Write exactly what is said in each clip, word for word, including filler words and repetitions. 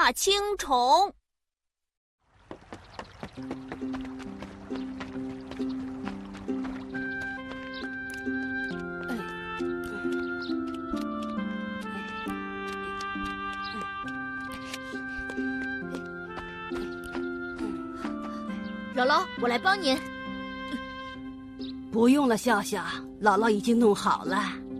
大青虫。 姥姥，我来帮您。 不用了，笑笑，姥姥已经弄好了。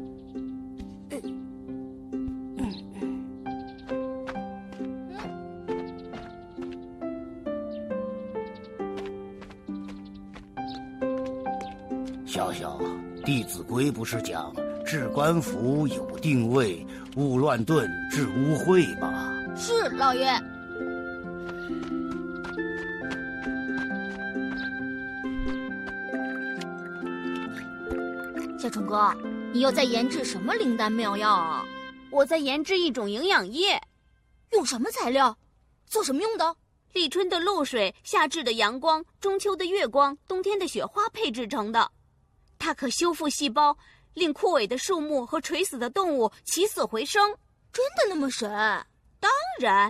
笑笑，《弟子规》不是讲置官服有定位，勿乱顿治污秽吗？ 是，老爷。小虫哥，你又在研制什么灵丹妙药啊？ 我在研制一种营养液。 用什么材料？做什么用的？ 立春的露水，夏至的阳光，中秋的月光，冬天的雪花配制成的。它可修复细胞，令枯萎的树木和垂死的动物起死回生。 真的那么神？ 当然。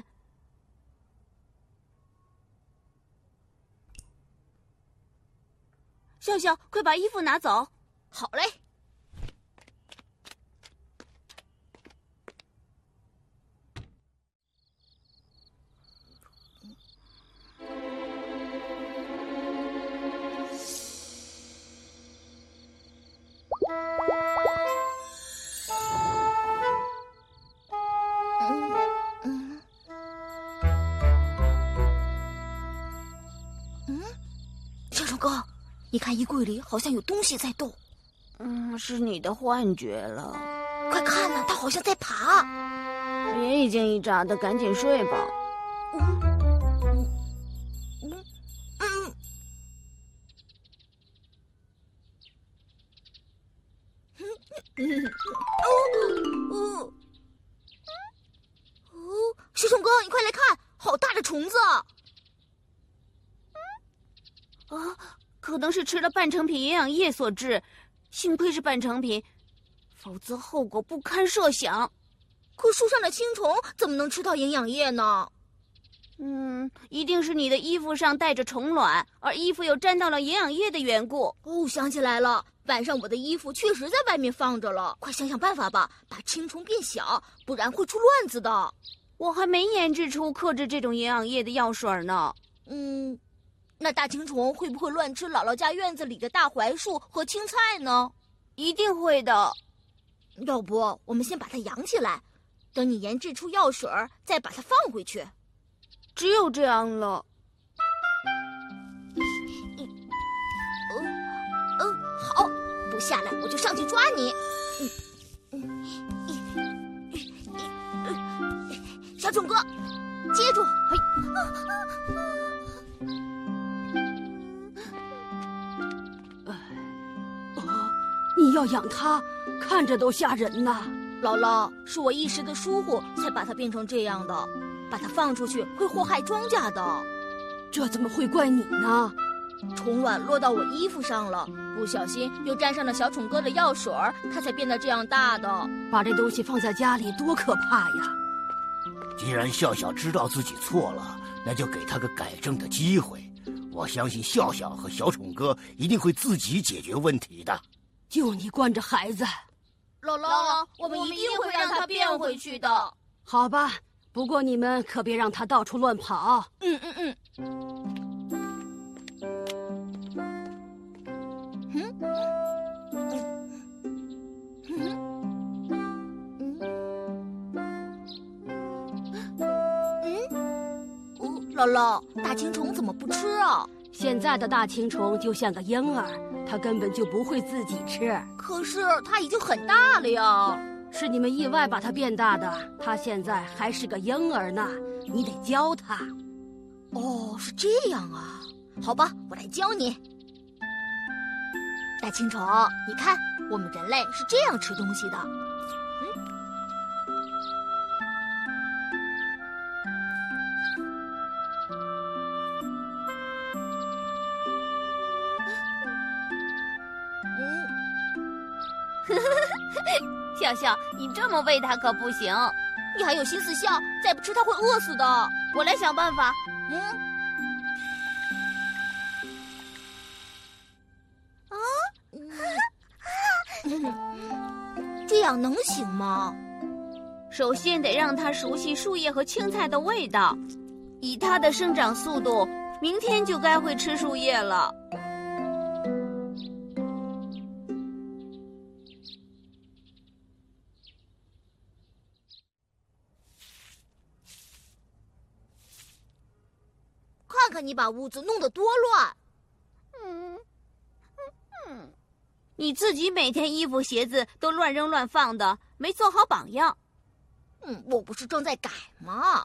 笑笑，快把衣服拿走。 好嘞。你看衣柜里好像有东西在动。 嗯，是你的幻觉了。 快看呐，它好像在爬。 别一惊一乍的，赶紧睡吧。 嗯嗯嗯嗯哦哦哦！小虫哥，你快来看，好大的虫子！ 啊！可能是吃了半成品营养液所致，幸亏是半成品，否则后果不堪设想。 可树上的青虫怎么能吃到营养液呢？ 嗯，一定是你的衣服上带着虫卵，而衣服又沾到了营养液的缘故。 哦，想起来了，晚上我的衣服确实在外面放着了。快想想办法吧，把青虫变小，不然会出乱子的。 我还没研制出克制这种营养液的药水呢。 嗯。那大青虫会不会乱吃姥姥家院子里的大槐树和青菜呢？ 一定会的。 要不我们先把它养起来，等你研制出药水，再把它放回去。 只有这样了。 嗯嗯、呃呃，好，不下来我就上去抓你。嗯嗯嗯嗯、小虫哥，接住！嘿。啊啊你要养它，看着都吓人呐！ 姥姥，是我一时的疏忽，才把它变成这样的。把它放出去会祸害庄稼的。 这怎么会怪你呢？ 虫卵落到我衣服上了，不小心又沾上了小虫哥的药水，它才变得这样大的。 把这东西放在家里多可怕呀！ 既然笑笑知道自己错了，那就给他个改正的机会。我相信笑笑和小虫哥一定会自己解决问题的。 就你惯着孩子。 姥姥，我们一定会让他变回去的。 好吧，不过你们可别让他到处乱跑。 嗯嗯嗯。嗯嗯嗯。姥姥，大青虫怎么不吃啊？ 现在的大青虫就像个婴儿，它根本就不会自己吃。 可是它已经很大了呀。 是你们意外把它变大的，它现在还是个婴儿呢，你得教它。 哦，是这样啊。好吧，我来教你。大青虫，你看，我们人类是这样吃东西的。嗯。 笑笑，你这么喂它可不行。 你还有心思笑？再不吃它会饿死的。 我来想办法。 嗯。啊？嗯，这样能行吗？ 首先得让它熟悉树叶和青菜的味道。以它的生长速度，明天就该会吃树叶了。 看看你把屋子弄得多乱！ 嗯嗯，你自己每天衣服鞋子都乱扔乱放的，没做好榜样。 嗯，我不是正在改吗？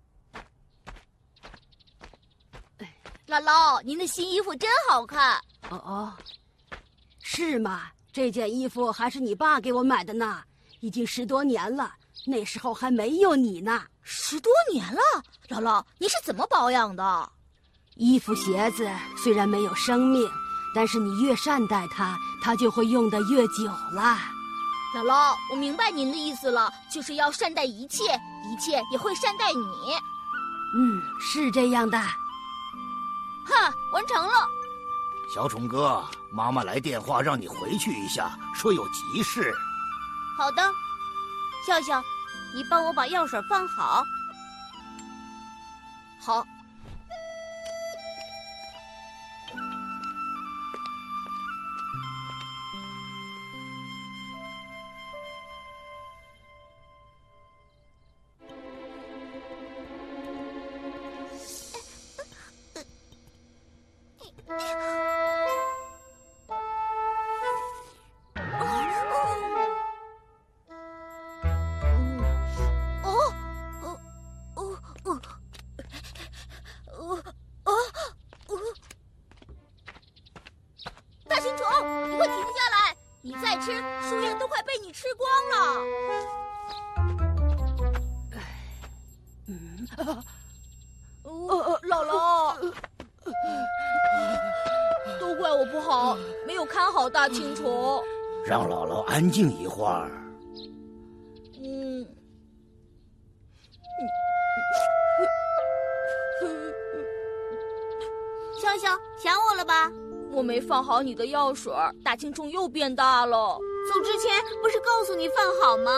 姥姥，您的新衣服真好看。 哦哦，是吗？这件衣服还是你爸给我买的呢，已经十多年了，那时候还没有你呢。 十多年了，姥姥，您是怎么保养的？ 衣服鞋子虽然没有生命，但是你越善待它，它就会用得越久了。 姥姥，我明白您的意思了，就是要善待一切，一切也会善待你。 嗯，是这样的。 哈，完成了。 小宠哥，妈妈来电话让你回去一下，说有急事。 好的，笑笑，你帮我把药水放好。 好。大青虫，你快停下来！你再吃，树叶都快被你吃光了。 嗯， 呃，姥姥，都怪我不好，没有看好大青虫。 让姥姥安静一会儿。 嗯。 笑笑，想我了吧？ 我没放好你的药水，大青虫又变大了。 走之前不是告诉你放好吗？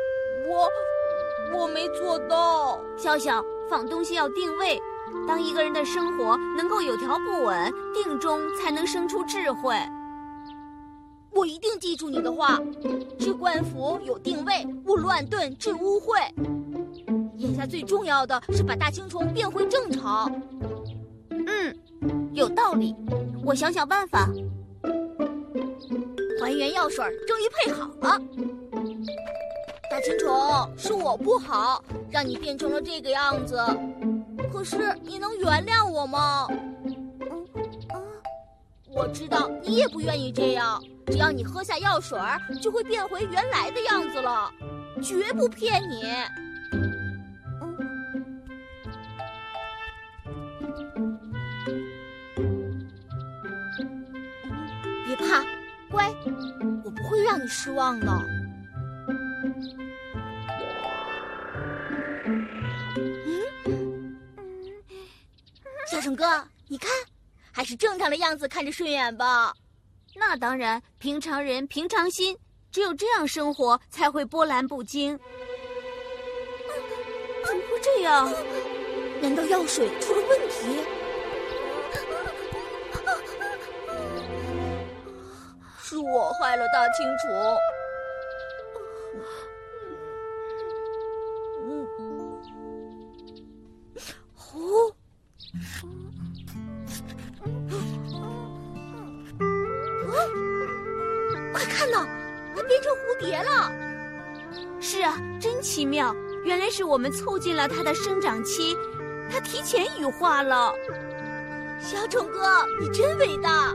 我我没做到。 笑笑，放东西要定位。当一个人的生活能够有条不紊，定中才能生出智慧。 我一定记住你的话，治官府有定位，勿乱炖治污秽。眼下最重要的是把大青虫变回正常。 嗯，有道理，我想想办法。 还原药水终于配好了。大青虫，是我不好，让你变成了这个样子。可是你能原谅我吗？嗯啊，我知道你也不愿意这样。只要你喝下药水，就会变回原来的样子了，绝不骗你。别怕，乖，我不会让你失望的。嗯，小虫哥，你看，还是正常的样子看着顺眼吧。 那当然，平常人平常心，只有这样生活才会波澜不惊。怎么会这样？ 难道药水出了问题？是我害了大青虫。嗯，哦。快看呐，它变成蝴蝶了！ 是啊，真奇妙！原来是我们促进了它的生长期，它提前羽化了。 小虫哥，你真伟大！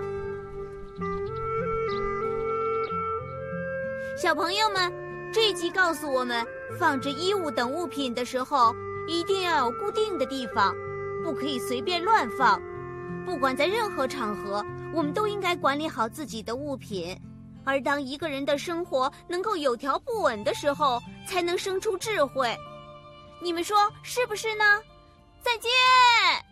小朋友们，这一集告诉我们，放置衣物等物品的时候，一定要有固定的地方，不可以随便乱放。不管在任何场合，我们都应该管理好自己的物品。而当一个人的生活能够有条不紊的时候，才能生出智慧。 你们说是不是呢？再见。